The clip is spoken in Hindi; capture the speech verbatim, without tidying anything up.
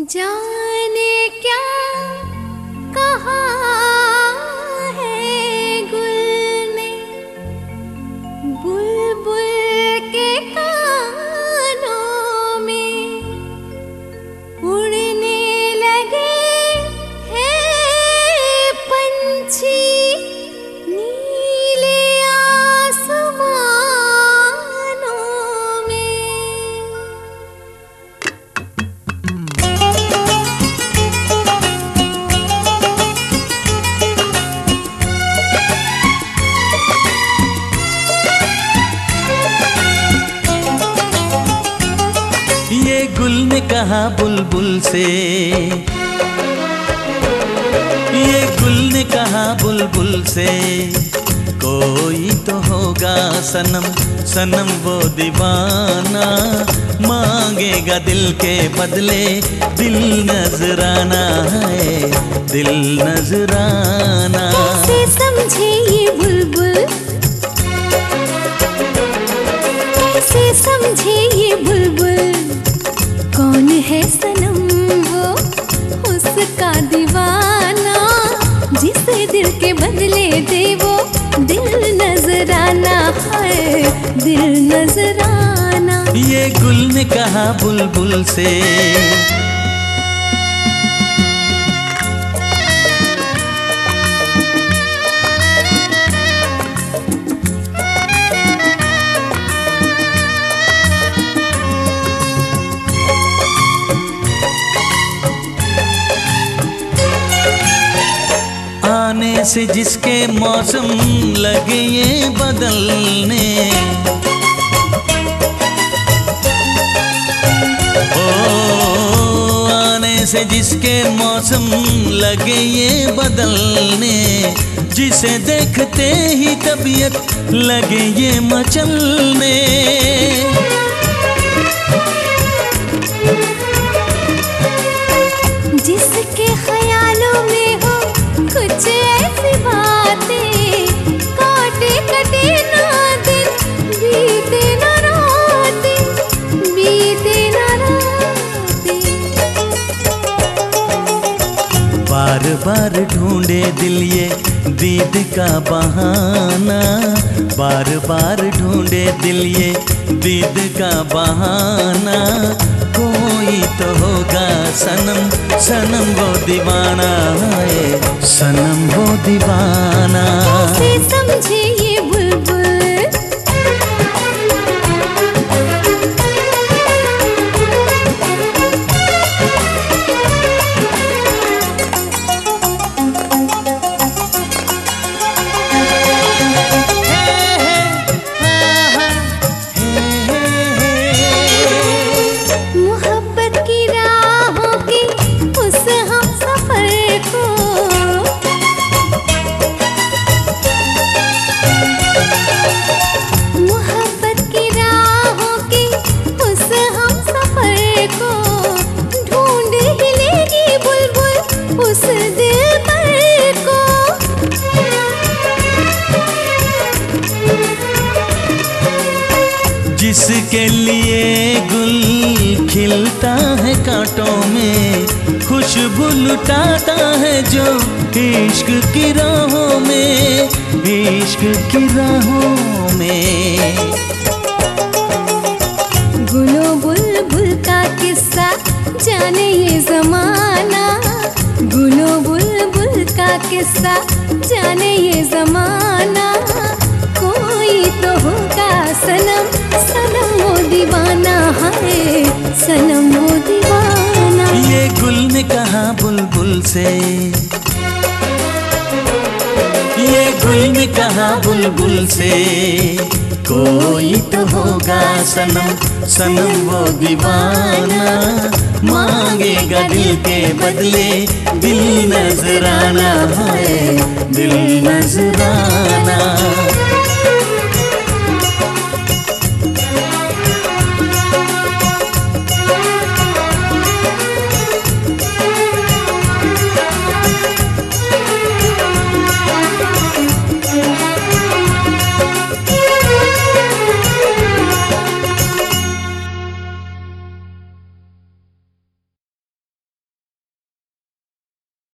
जाने क्या कहा है गुल ने बुलबुल के कानों में उड़ने लगे हैं पंछी नीले आसमानों में। ये गुल ने कहा बुलबुल से, ये गुल ने कहा बुलबुल से, कोई तो होगा सनम सनम वो दीवाना, मांगेगा दिल के बदले दिल नजराना है दिल नजराना। कैसे समझे ये बुलबुल, कैसे समझे ये बुलबुल, कौन है सनम वो उसका दीवाना, जिसे दिल के बदले दे वो दिल नजराना है दिल नजराना। ये गुल ने कहा बुलबुल से। आने से जिसके मौसम लगे ये बदलने, ओ आने से जिसके मौसम लगे ये बदलने, जिसे देखते ही तबीयत लगे ये मचलने। जिसके ख्यालों में हो कुछ ऐसी बातें, काटे कटे ना दिन बीते ना रातें बीते ना रातें। बार बार ढूंढे दिल ये दीद का बहाना, बार बार ढूंढे दिल ये दीद का बहाना, कोई तो होगा सनम सनम वो दीवाना है सनम वो दीवाना। कैसे समझे ये बुलबुल, उस दिल पर को जिसके लिए गुल खिलता है कांटों में, खुशबू लुटाता है जो इश्क की राहों में इश्क की राहों में। गुलो बुलबुल का किस्सा जाने ये जमाना, गुलो बुलबुल का किस्सा जाने ये जमाना, कोई तो होगा सनम सनम वो दीवाना है सनम वो दीवाना। ये गुल ने कहा बुलबुल से, ये गुल ने कहा बुलबुल से, कोई तो होगा सनम सनम वो दीवाना, मांगेगा दिल के बदले दिल नजराना है दिल नजराना।